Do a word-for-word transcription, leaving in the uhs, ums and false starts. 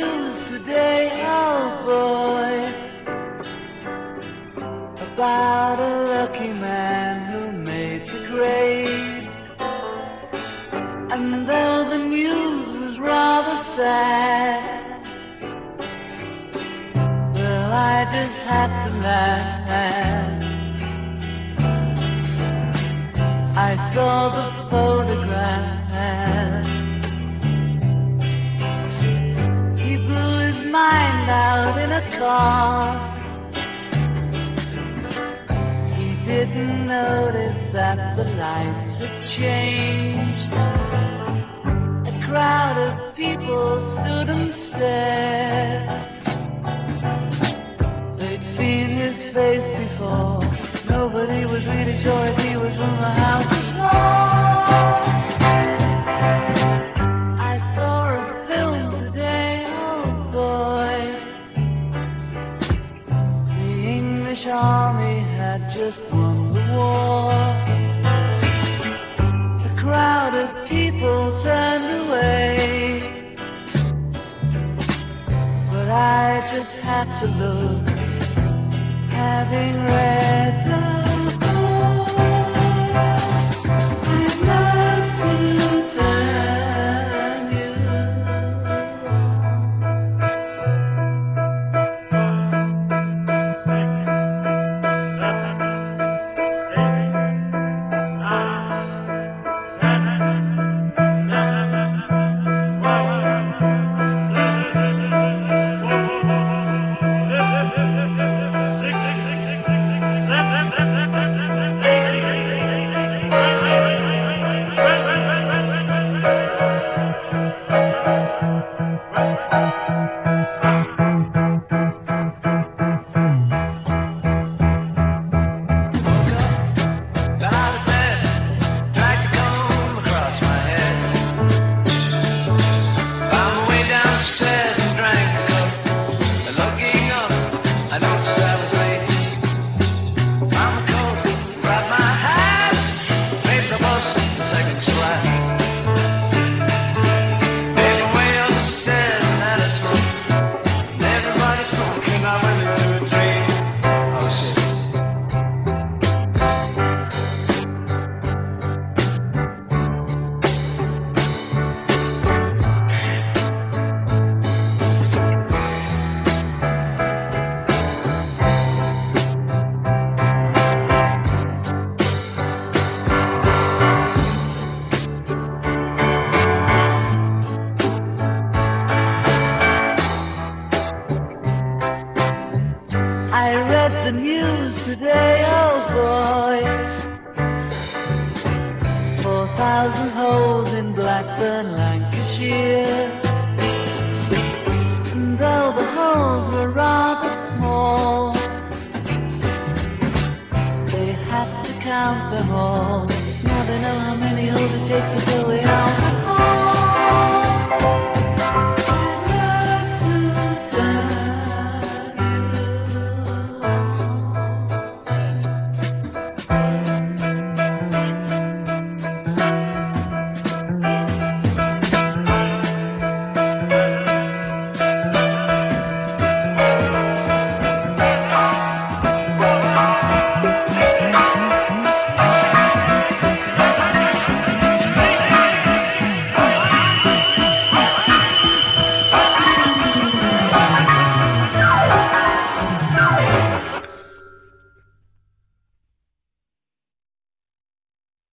news today, oh boy, about a lucky man who made the grade. And though the news was rather sad, well, I just had to laugh. I saw the photograph. He blew his mind out in a car. He didn't notice that the lights had changed. A crowd of people stood and stared. They'd seen his face before. Nobody was really sure if he was from the house before. I saw a film today, oh boy. The English army had just won the war. A crowd of people turned away, but I just had to look, having read the book. I'd love to turn you I read the news today, oh boy. Four thousand holes in Blackburn